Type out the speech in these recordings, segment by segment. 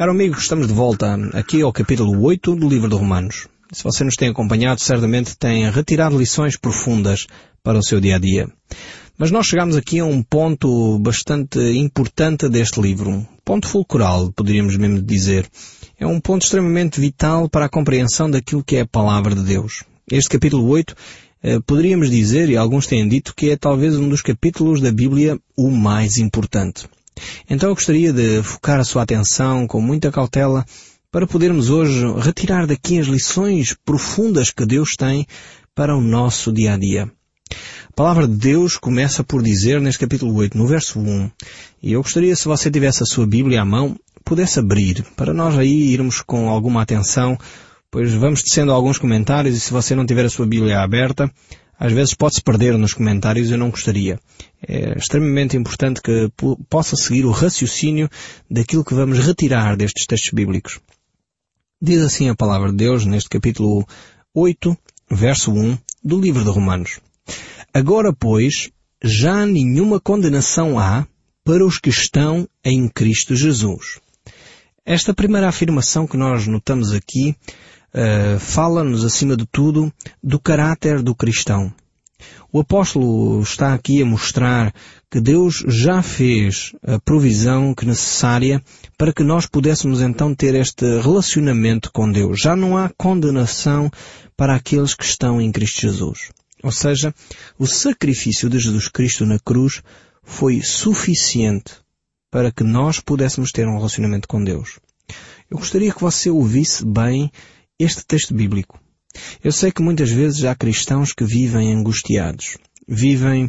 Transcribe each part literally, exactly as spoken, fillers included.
Caro amigo, estamos de volta aqui ao capítulo oito do livro de Romanos. Se você nos tem acompanhado, certamente tem retirado lições profundas para o seu dia-a-dia. Mas nós chegamos aqui a um ponto bastante importante deste livro, um ponto fulcral, poderíamos mesmo dizer. É um ponto extremamente vital para a compreensão daquilo que é a palavra de Deus. Este capítulo oito, eh, poderíamos dizer, e alguns têm dito, que é talvez um dos capítulos da Bíblia o mais importante. Então eu gostaria de focar a sua atenção com muita cautela para podermos hoje retirar daqui as lições profundas que Deus tem para o nosso dia-a-dia. A palavra de Deus começa por dizer neste capítulo oito, no verso um, e eu gostaria, se você tivesse a sua Bíblia à mão, pudesse abrir, para nós aí irmos com alguma atenção, pois vamos tecendo alguns comentários e se você não tiver a sua Bíblia aberta, às vezes pode-se perder nos comentários e eu não gostaria. É extremamente importante que possa seguir o raciocínio daquilo que vamos retirar destes textos bíblicos. Diz assim a palavra de Deus neste capítulo oito, verso um, do livro de Romanos. Agora, pois, já nenhuma condenação há para os que estão em Cristo Jesus. Esta primeira afirmação que nós notamos aqui uh, fala-nos, acima de tudo, do caráter do cristão. O apóstolo está aqui a mostrar que Deus já fez a provisão que necessária para que nós pudéssemos então ter este relacionamento com Deus. Já não há condenação para aqueles que estão em Cristo Jesus. Ou seja, o sacrifício de Jesus Cristo na cruz foi suficiente para que nós pudéssemos ter um relacionamento com Deus. Eu gostaria que você ouvisse bem este texto bíblico. Eu sei que muitas vezes há cristãos que vivem angustiados, vivem,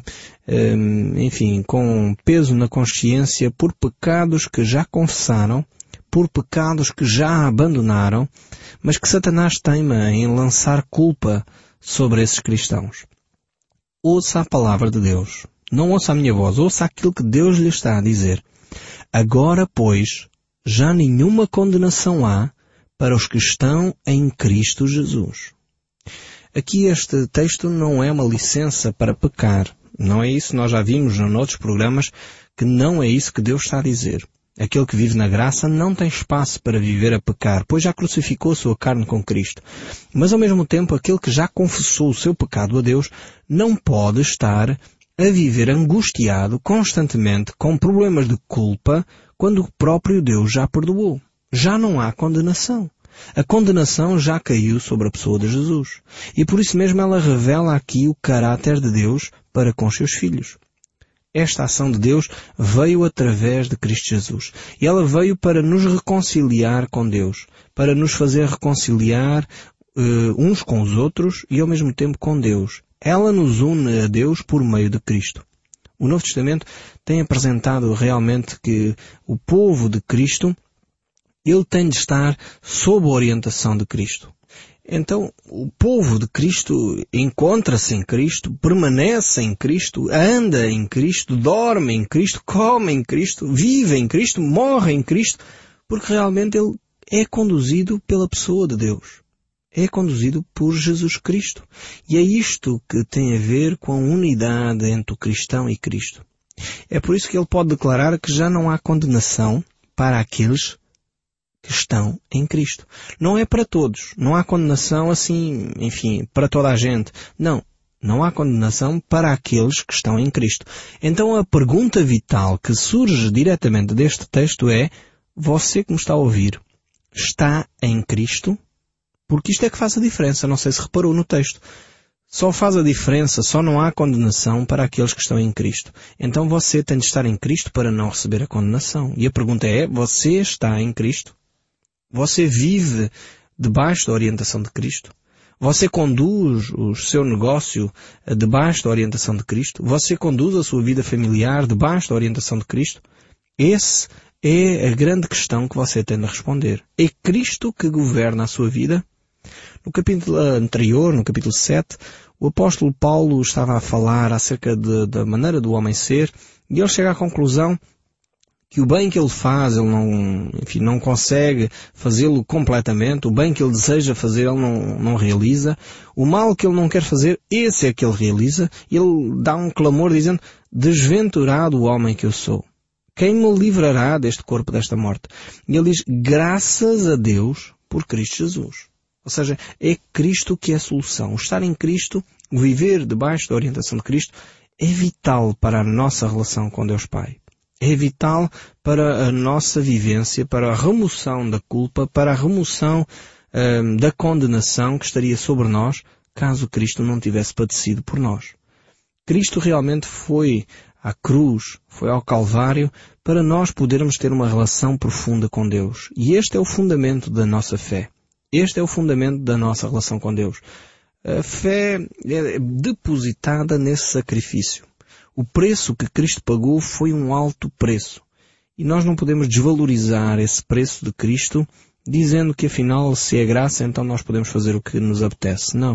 enfim, com peso na consciência por pecados que já confessaram, por pecados que já abandonaram, mas que Satanás teima em lançar culpa sobre esses cristãos. Ouça a palavra de Deus. Não ouça a minha voz, ouça aquilo que Deus lhe está a dizer. Agora, pois, já nenhuma condenação há para os que estão em Cristo Jesus. Aqui este texto não é uma licença para pecar. Não é isso, nós já vimos em outros programas que não é isso que Deus está a dizer. Aquele que vive na graça não tem espaço para viver a pecar, pois já crucificou a sua carne com Cristo. Mas ao mesmo tempo, aquele que já confessou o seu pecado a Deus não pode estar a viver angustiado constantemente com problemas de culpa quando o próprio Deus já perdoou. Já não há condenação. A condenação já caiu sobre a pessoa de Jesus. E por isso mesmo ela revela aqui o caráter de Deus para com os seus filhos. Esta ação de Deus veio através de Cristo Jesus. E ela veio para nos reconciliar com Deus, para nos fazer reconciliar uh, uns com os outros e ao mesmo tempo com Deus. Ela nos une a Deus por meio de Cristo. O Novo Testamento tem apresentado realmente que o povo de Cristo, ele tem de estar sob a orientação de Cristo. Então, o povo de Cristo encontra-se em Cristo, permanece em Cristo, anda em Cristo, dorme em Cristo, come em Cristo, vive em Cristo, morre em Cristo, porque realmente ele é conduzido pela pessoa de Deus. É conduzido por Jesus Cristo. E é isto que tem a ver com a unidade entre o cristão e Cristo. É por isso que ele pode declarar que já não há condenação para aqueles que estão em Cristo. Não é para todos. Não há condenação assim, enfim, para toda a gente. Não. Não há condenação para aqueles que estão em Cristo. Então a pergunta vital que surge diretamente deste texto é: você que me está a ouvir, está em Cristo? Porque isto é que faz a diferença. Não sei se reparou no texto. Só faz a diferença, só não há condenação para aqueles que estão em Cristo. Então você tem de estar em Cristo para não receber a condenação. E a pergunta é: você está em Cristo? Você vive debaixo da orientação de Cristo? Você conduz o seu negócio debaixo da orientação de Cristo? Você conduz a sua vida familiar debaixo da orientação de Cristo? Esse é a grande questão que você tem de responder. É Cristo que governa a sua vida? No capítulo anterior, no capítulo sete, o apóstolo Paulo estava a falar acerca de, da maneira do homem ser e ele chega à conclusão que o bem que ele faz, ele não, enfim, não consegue fazê-lo completamente. O bem que ele deseja fazer, ele não, não realiza. O mal que ele não quer fazer, esse é que ele realiza. Ele dá um clamor dizendo: desventurado o homem que eu sou. Quem me livrará deste corpo, desta morte? E ele diz, graças a Deus por Cristo Jesus. Ou seja, é Cristo que é a solução. O estar em Cristo, o viver debaixo da orientação de Cristo, é vital para a nossa relação com Deus Pai. É vital para a nossa vivência, para a remoção da culpa, para a remoção hum, da condenação que estaria sobre nós, caso Cristo não tivesse padecido por nós. Cristo realmente foi à cruz, foi ao Calvário, para nós podermos ter uma relação profunda com Deus. E este é o fundamento da nossa fé. Este é o fundamento da nossa relação com Deus. A fé é depositada nesse sacrifício. O preço que Cristo pagou foi um alto preço. E nós não podemos desvalorizar esse preço de Cristo dizendo que afinal, se é graça, então nós podemos fazer o que nos apetece. Não.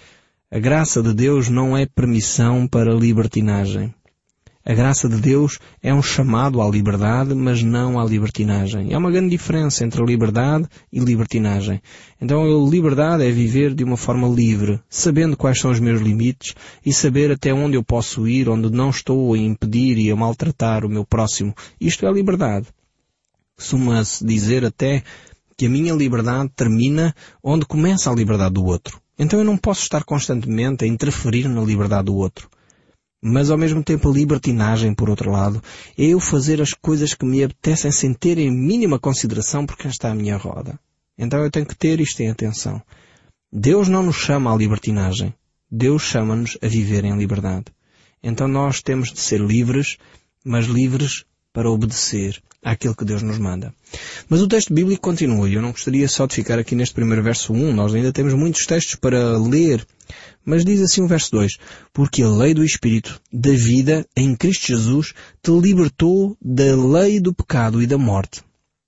A graça de Deus não é permissão para libertinagem. A graça de Deus é um chamado à liberdade, mas não à libertinagem. Há uma grande diferença entre a liberdade e libertinagem. Então a liberdade é viver de uma forma livre, sabendo quais são os meus limites e saber até onde eu posso ir, onde não estou a impedir e a maltratar o meu próximo. Isto é a liberdade. Costuma-se dizer até que a minha liberdade termina onde começa a liberdade do outro. Então eu não posso estar constantemente a interferir na liberdade do outro. Mas ao mesmo tempo a libertinagem, por outro lado, é eu fazer as coisas que me apetecem sem ter em mínima consideração por quem está à minha roda. Então eu tenho que ter isto em atenção. Deus não nos chama à libertinagem. Deus chama-nos a viver em liberdade. Então nós temos de ser livres, mas livres para obedecer àquilo que Deus nos manda. Mas o texto bíblico continua, e eu não gostaria só de ficar aqui neste primeiro verso um, nós ainda temos muitos textos para ler, mas diz assim o verso dois, porque a lei do Espírito da vida em Cristo Jesus te libertou da lei do pecado e da morte.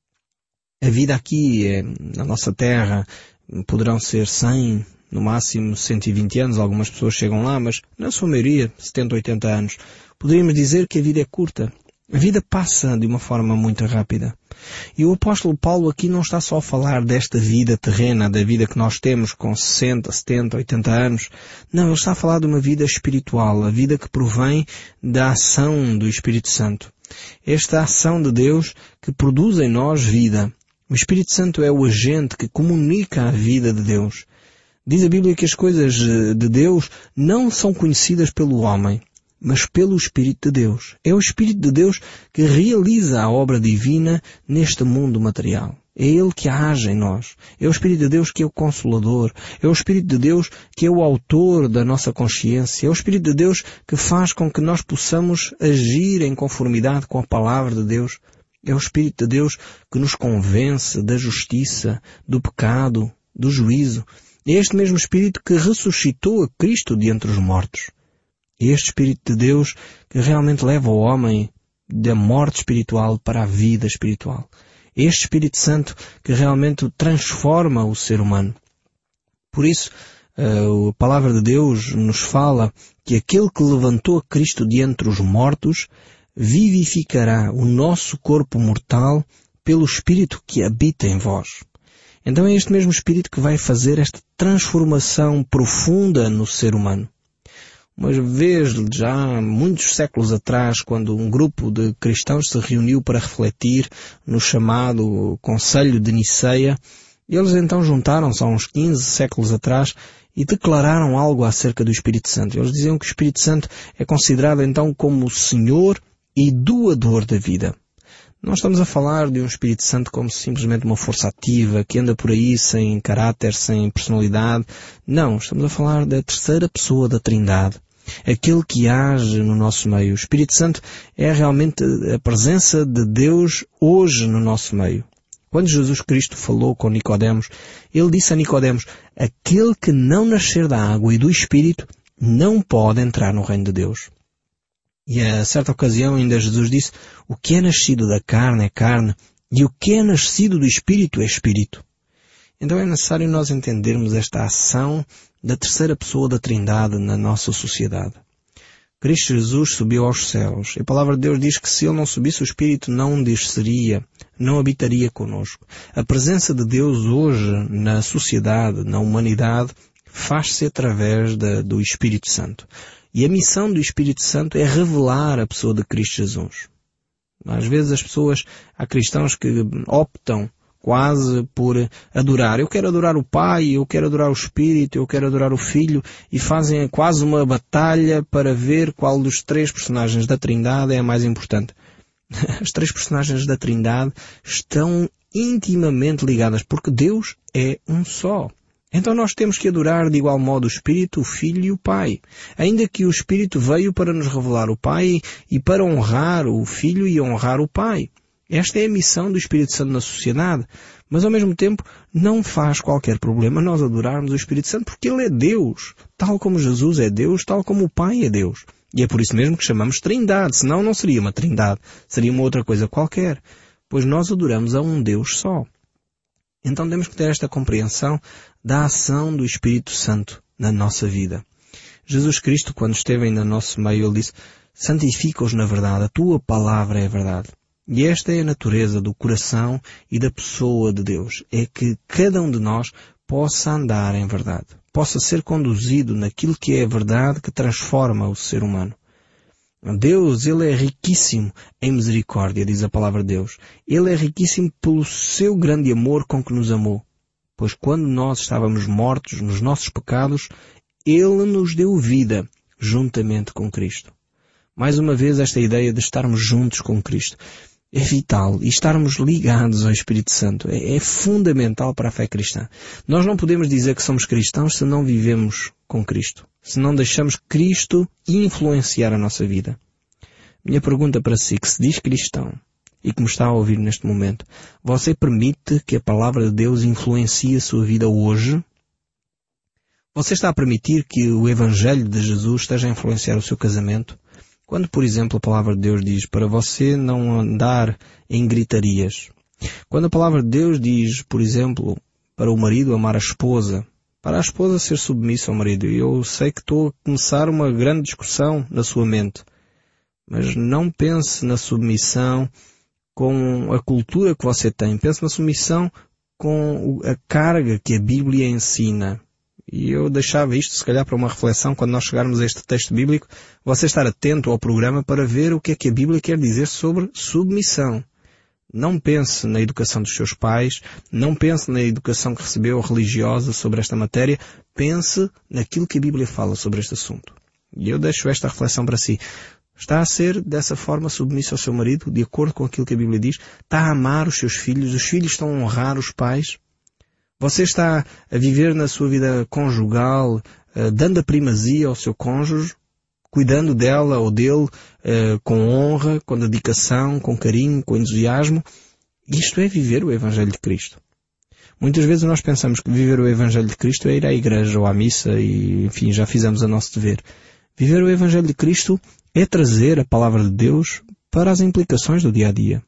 A vida aqui, é, na nossa terra, poderão ser cem, no máximo cento e vinte anos, algumas pessoas chegam lá, mas na sua maioria, setenta, oitenta anos. Poderíamos dizer que a vida é curta. A vida passa de uma forma muito rápida. E o apóstolo Paulo aqui não está só a falar desta vida terrena, da vida que nós temos com sessenta, setenta, oitenta anos. Não, ele está a falar de uma vida espiritual, a vida que provém da ação do Espírito Santo. Esta ação de Deus que produz em nós vida. O Espírito Santo é o agente que comunica a vida de Deus. Diz a Bíblia que as coisas de Deus não são conhecidas pelo homem, mas pelo Espírito de Deus. É o Espírito de Deus que realiza a obra divina neste mundo material. É Ele que age em nós. É o Espírito de Deus que é o Consolador. É o Espírito de Deus que é o autor da nossa consciência. É o Espírito de Deus que faz com que nós possamos agir em conformidade com a Palavra de Deus. É o Espírito de Deus que nos convence da justiça, do pecado, do juízo. É este mesmo Espírito que ressuscitou a Cristo de entre os mortos. É este Espírito de Deus que realmente leva o homem da morte espiritual para a vida espiritual. É este Espírito Santo que realmente transforma o ser humano. Por isso, a Palavra de Deus nos fala que aquele que levantou a Cristo de entre os mortos vivificará o nosso corpo mortal pelo Espírito que habita em vós. Então é este mesmo Espírito que vai fazer esta transformação profunda no ser humano. Uma vez, já muitos séculos atrás, quando um grupo de cristãos se reuniu para refletir no chamado Conselho de Niceia, eles então juntaram-se há uns quinze séculos atrás e declararam algo acerca do Espírito Santo. Eles diziam que o Espírito Santo é considerado então como o Senhor e doador da vida. Não estamos a falar de um Espírito Santo como simplesmente uma força ativa que anda por aí sem caráter, sem personalidade. Não, estamos a falar da terceira pessoa da Trindade. Aquele que age no nosso meio. O Espírito Santo é realmente a presença de Deus hoje no nosso meio. Quando Jesus Cristo falou com Nicodemos, ele disse a Nicodemos, aquele que não nascer da água e do Espírito não pode entrar no reino de Deus. E a certa ocasião ainda Jesus disse, o que é nascido da carne é carne e o que é nascido do Espírito é Espírito. Então é necessário nós entendermos esta ação da terceira pessoa da Trindade na nossa sociedade. Cristo Jesus subiu aos céus. E a palavra de Deus diz que se Ele não subisse, o Espírito não desceria, não habitaria conosco. A presença de Deus hoje na sociedade, na humanidade, faz-se através da, do Espírito Santo. E a missão do Espírito Santo é revelar a pessoa de Cristo Jesus. Às vezes as pessoas, há cristãos que optam quase por adorar. Eu quero adorar o Pai, eu quero adorar o Espírito, eu quero adorar o Filho, e fazem quase uma batalha para ver qual dos três personagens da Trindade é a mais importante. As três personagens da Trindade estão intimamente ligadas, porque Deus é um só. Então nós temos que adorar de igual modo o Espírito, o Filho e o Pai. Ainda que o Espírito veio para nos revelar o Pai e para honrar o Filho e honrar o Pai. Esta é a missão do Espírito Santo na sociedade, mas ao mesmo tempo não faz qualquer problema nós adorarmos o Espírito Santo, porque Ele é Deus, tal como Jesus é Deus, tal como o Pai é Deus. E é por isso mesmo que chamamos Trindade, senão não seria uma Trindade, seria uma outra coisa qualquer, pois nós adoramos a um Deus só. Então temos que ter esta compreensão da ação do Espírito Santo na nossa vida. Jesus Cristo, quando esteve ainda no nosso meio, Ele disse: santifica-os na verdade, a tua palavra é a verdade. E esta é a natureza do coração e da pessoa de Deus, é que cada um de nós possa andar em verdade, possa ser conduzido naquilo que é a verdade que transforma o ser humano. Deus, Ele é riquíssimo em misericórdia, diz a palavra de Deus. Ele é riquíssimo pelo seu grande amor com que nos amou. Pois quando nós estávamos mortos nos nossos pecados, Ele nos deu vida juntamente com Cristo. Mais uma vez, esta ideia de estarmos juntos com Cristo é vital, e estarmos ligados ao Espírito Santo é, é fundamental para a fé cristã. Nós não podemos dizer que somos cristãos se não vivemos com Cristo, se não deixamos Cristo influenciar a nossa vida. Minha pergunta para si, que se diz cristão e que me está a ouvir neste momento, você permite que a palavra de Deus influencie a sua vida hoje? Você está a permitir que o Evangelho de Jesus esteja a influenciar o seu casamento? Quando, por exemplo, a palavra de Deus diz para você não andar em gritarias. Quando a palavra de Deus diz, por exemplo, para o marido amar a esposa, para a esposa ser submissa ao marido. Eu sei que estou a começar uma grande discussão na sua mente. Mas não pense na submissão com a cultura que você tem. Pense na submissão com a carga que a Bíblia ensina. E eu deixava isto, se calhar, para uma reflexão quando nós chegarmos a este texto bíblico, você estar atento ao programa para ver o que é que a Bíblia quer dizer sobre submissão. Não pense na educação dos seus pais, não pense na educação que recebeu religiosa sobre esta matéria, pense naquilo que a Bíblia fala sobre este assunto. E eu deixo esta reflexão para si. Está a ser dessa forma submisso ao seu marido, de acordo com aquilo que a Bíblia diz? Está a amar os seus filhos? Os filhos estão a honrar os pais? Você está a viver na sua vida conjugal, uh, dando a primazia ao seu cônjuge, cuidando dela ou dele uh, com honra, com dedicação, com carinho, com entusiasmo? Isto é viver o Evangelho de Cristo. Muitas vezes nós pensamos que viver o Evangelho de Cristo é ir à igreja ou à missa e, enfim, já fizemos o nosso dever. Viver o Evangelho de Cristo é trazer a palavra de Deus para as implicações do dia a dia.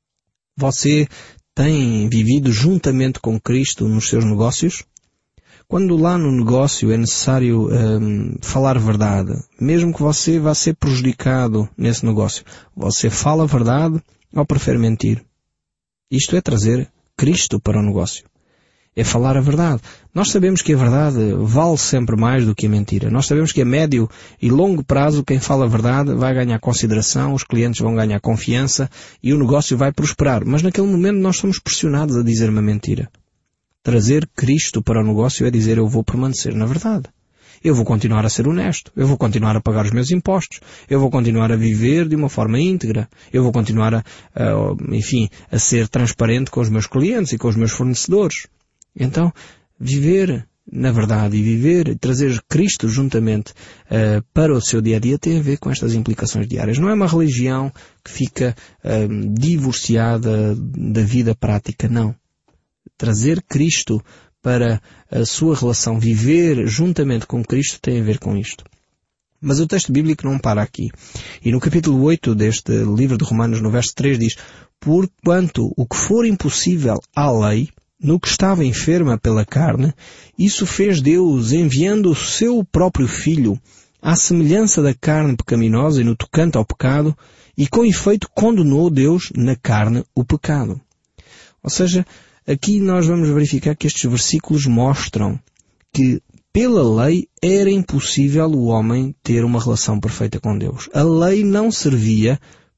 Você tem vivido juntamente com Cristo nos seus negócios? Quando lá no negócio é necessário hum, falar verdade, mesmo que você vá ser prejudicado nesse negócio, você fala a verdade ou prefere mentir? Isto é trazer Cristo para o negócio. É falar a verdade. Nós sabemos que a verdade vale sempre mais do que a mentira. Nós sabemos que a médio e longo prazo quem fala a verdade vai ganhar consideração, os clientes vão ganhar confiança e o negócio vai prosperar. Mas naquele momento nós somos pressionados a dizer uma mentira. Trazer Cristo para o negócio é dizer: eu vou permanecer na verdade. Eu vou continuar a ser honesto. Eu vou continuar a pagar os meus impostos. Eu vou continuar a viver de uma forma íntegra. Eu vou continuar a, a enfim, a ser transparente com os meus clientes e com os meus fornecedores. Então, viver na verdade e viver e trazer Cristo juntamente uh, para o seu dia-a-dia tem a ver com estas implicações diárias. Não é uma religião que fica uh, divorciada da vida prática, não. Trazer Cristo para a sua relação, viver juntamente com Cristo tem a ver com isto. Mas o texto bíblico não para aqui. E no capítulo oito deste livro de Romanos, no verso três, diz: porquanto o que for impossível à lei, no que estava enferma pela carne, isso fez Deus, enviando o seu próprio Filho, à semelhança da carne pecaminosa e no tocante ao pecado, e com efeito condenou Deus na carne o pecado. Ou seja, aqui nós vamos verificar que estes versículos mostram que pela lei era impossível o homem ter uma relação perfeita com Deus. A lei não servia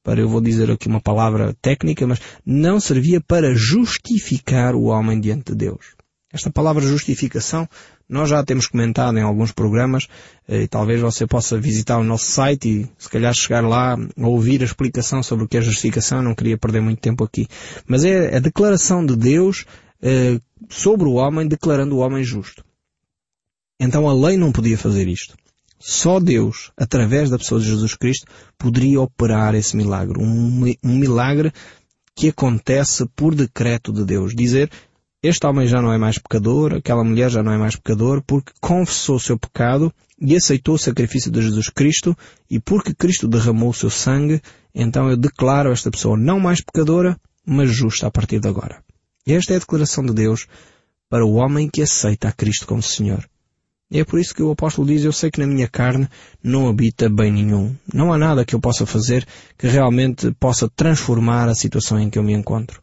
para, eu vou dizer aqui uma palavra técnica, mas não servia para justificar o homem diante de Deus. Esta palavra justificação, nós já a temos comentado em alguns programas, e talvez você possa visitar o nosso site e se calhar chegar lá a ouvir a explicação sobre o que é justificação. Eu não queria perder muito tempo aqui. Mas é a declaração de Deus eh, sobre o homem, declarando o homem justo. Então a lei não podia fazer isto. Só Deus, através da pessoa de Jesus Cristo, poderia operar esse milagre. Um, um milagre que acontece por decreto de Deus. Dizer, este homem já não é mais pecador, aquela mulher já não é mais pecador, porque confessou o seu pecado e aceitou o sacrifício de Jesus Cristo, e porque Cristo derramou o seu sangue, então eu declaro esta pessoa não mais pecadora, mas justa a partir de agora. E esta é a declaração de Deus para o homem que aceita a Cristo como Senhor. E é por isso que o apóstolo diz, eu sei que na minha carne não habita bem nenhum. Não há nada que eu possa fazer que realmente possa transformar a situação em que eu me encontro.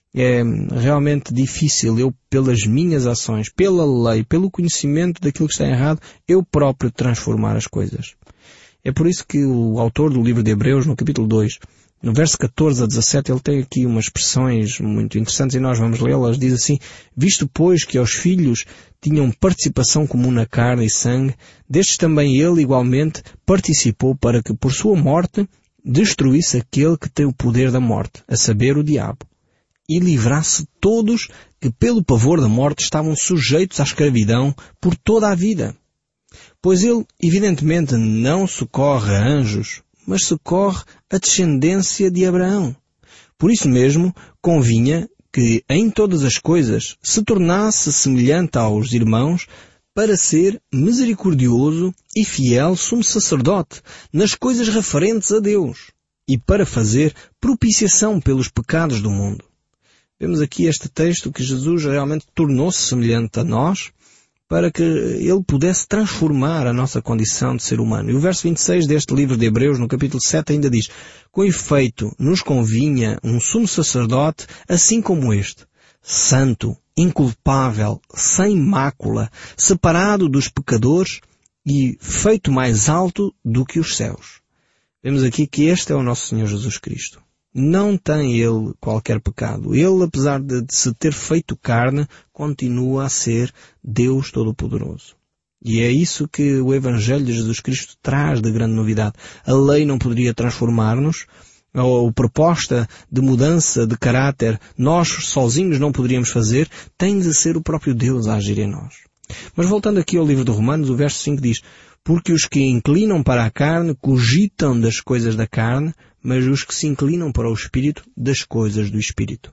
É realmente difícil eu, pelas minhas ações, pela lei, pelo conhecimento daquilo que está errado, eu próprio transformar as coisas. É por isso que o autor do livro de Hebreus, no capítulo dois, no verso catorze a dezassete, ele tem aqui umas expressões muito interessantes e nós vamos lê-las. Diz assim, visto pois que aos filhos tinham participação comum na carne e sangue, destes também ele igualmente participou para que por sua morte destruísse aquele que tem o poder da morte, a saber, o diabo, e livrasse todos que pelo pavor da morte estavam sujeitos à escravidão por toda a vida. Pois ele, evidentemente, não socorre a anjos, mas socorre a descendência de Abraão. Por isso mesmo, convinha que em todas as coisas se tornasse semelhante aos irmãos, para ser misericordioso e fiel sumo sacerdote nas coisas referentes a Deus, e para fazer propiciação pelos pecados do mundo. Vemos aqui este texto que Jesus realmente tornou-se semelhante a nós, para que ele pudesse transformar a nossa condição de ser humano. E o verso vinte e seis deste livro de Hebreus, no capítulo sete, ainda diz, com efeito, nos convinha um sumo sacerdote, assim como este, santo, inculpável, sem mácula, separado dos pecadores e feito mais alto do que os céus. Vemos aqui que este é o nosso Senhor Jesus Cristo. Não tem ele qualquer pecado. Ele, apesar de, de se ter feito carne, continua a ser Deus Todo-Poderoso. E é isso que o Evangelho de Jesus Cristo traz de grande novidade. A lei não poderia transformar-nos. A, a proposta de mudança de caráter nós sozinhos não poderíamos fazer. Tem de ser o próprio Deus a agir em nós. Mas voltando aqui ao livro de Romanos, o verso cinco diz, porque os que inclinam para a carne cogitam das coisas da carne, mas os que se inclinam para o Espírito, das coisas do Espírito.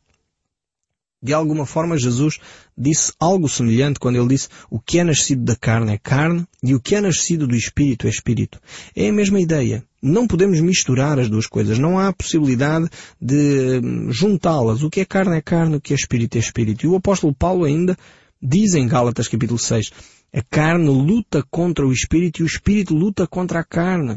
De alguma forma, Jesus disse algo semelhante quando ele disse o que é nascido da carne é carne e o que é nascido do Espírito é Espírito. É a mesma ideia. Não podemos misturar as duas coisas. Não há possibilidade de juntá-las. O que é carne é carne, o que é Espírito é Espírito. E o apóstolo Paulo ainda diz em Gálatas capítulo seis, a carne luta contra o Espírito e o Espírito luta contra a carne.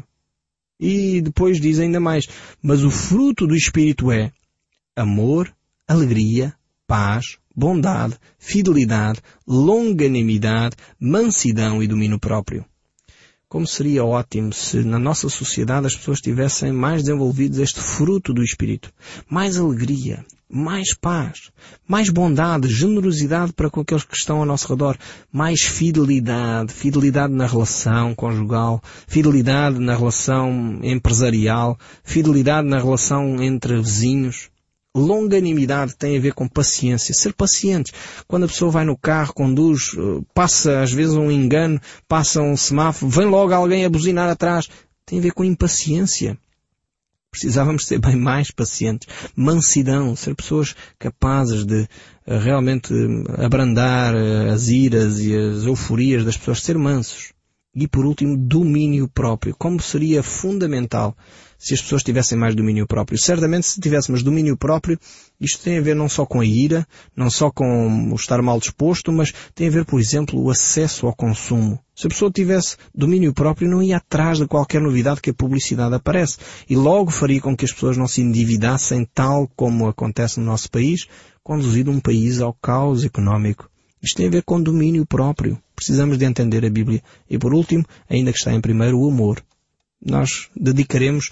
E depois diz ainda mais, mas o fruto do Espírito é amor, alegria, paz, bondade, fidelidade, longanimidade, mansidão e domínio próprio. Como seria ótimo se na nossa sociedade as pessoas tivessem mais desenvolvidos este fruto do Espírito. Mais alegria, mais paz, mais bondade, generosidade para com aqueles que estão ao nosso redor, mais fidelidade, fidelidade na relação conjugal, fidelidade na relação empresarial, fidelidade na relação entre vizinhos. Longanimidade tem a ver com paciência, ser pacientes. Quando a pessoa vai no carro, conduz, passa às vezes um engano, passa um semáforo, vem logo alguém a buzinar atrás. Tem a ver com impaciência. Precisávamos ser bem mais pacientes. Mansidão, ser pessoas capazes de uh, realmente uh, abrandar uh, as iras e as euforias das pessoas, ser mansos. E por último, domínio próprio. Como seria fundamental se as pessoas tivessem mais domínio próprio? Certamente, se tivéssemos domínio próprio, isto tem a ver não só com a ira, não só com o estar mal disposto, mas tem a ver, por exemplo, o acesso ao consumo. Se a pessoa tivesse domínio próprio, não ia atrás de qualquer novidade que a publicidade aparece. E logo faria com que as pessoas não se endividassem, tal como acontece no nosso país, conduzido um país ao caos económico. Isto tem a ver com domínio próprio. Precisamos de entender a Bíblia. E por último, ainda que está em primeiro, o amor. Nós dedicaremos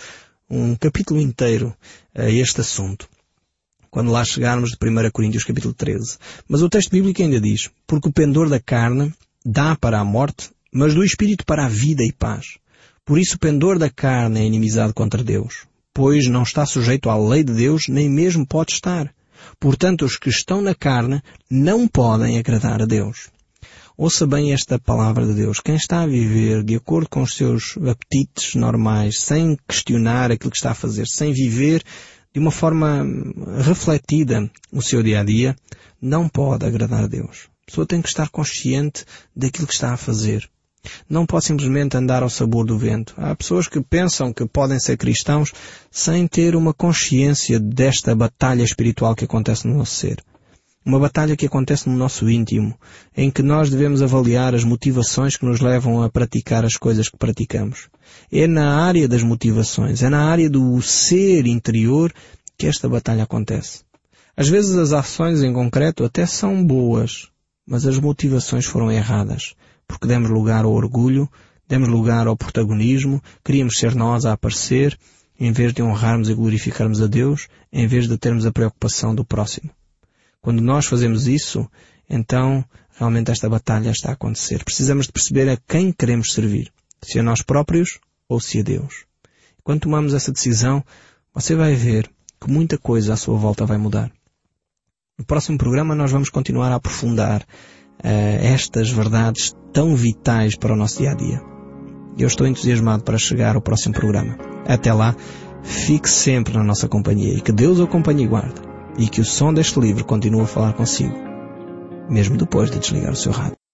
um capítulo inteiro a este assunto, quando lá chegarmos de primeira Coríntios capítulo treze. Mas o texto bíblico ainda diz: porque o pendor da carne dá para a morte, mas do Espírito para a vida e paz. Por isso o pendor da carne é inimizade contra Deus, pois não está sujeito à lei de Deus, nem mesmo pode estar. Portanto, os que estão na carne não podem agradar a Deus. Ouça bem esta palavra de Deus. Quem está a viver de acordo com os seus apetites normais, sem questionar aquilo que está a fazer, sem viver de uma forma refletida o seu dia-a-dia, não pode agradar a Deus. A pessoa tem que estar consciente daquilo que está a fazer. Não pode simplesmente andar ao sabor do vento. Há pessoas que pensam que podem ser cristãos sem ter uma consciência desta batalha espiritual que acontece no nosso ser. Uma batalha que acontece no nosso íntimo, em que nós devemos avaliar as motivações que nos levam a praticar as coisas que praticamos. É na área das motivações, é na área do ser interior que esta batalha acontece. Às vezes as ações em concreto até são boas, mas as motivações foram erradas, porque demos lugar ao orgulho, demos lugar ao protagonismo, queríamos ser nós a aparecer, em vez de honrarmos e glorificarmos a Deus, em vez de termos a preocupação do próximo. Quando nós fazemos isso, então realmente esta batalha está a acontecer. Precisamos de perceber a quem queremos servir, se a nós próprios ou se a Deus. Quando tomamos essa decisão, você vai ver que muita coisa à sua volta vai mudar. No próximo programa nós vamos continuar a aprofundar uh, estas verdades tão vitais para o nosso dia-a-dia. Eu estou entusiasmado para chegar ao próximo programa. Até lá, fique sempre na nossa companhia e que Deus o acompanhe e guarde. E que o som deste livro continue a falar consigo, mesmo depois de desligar o seu rádio.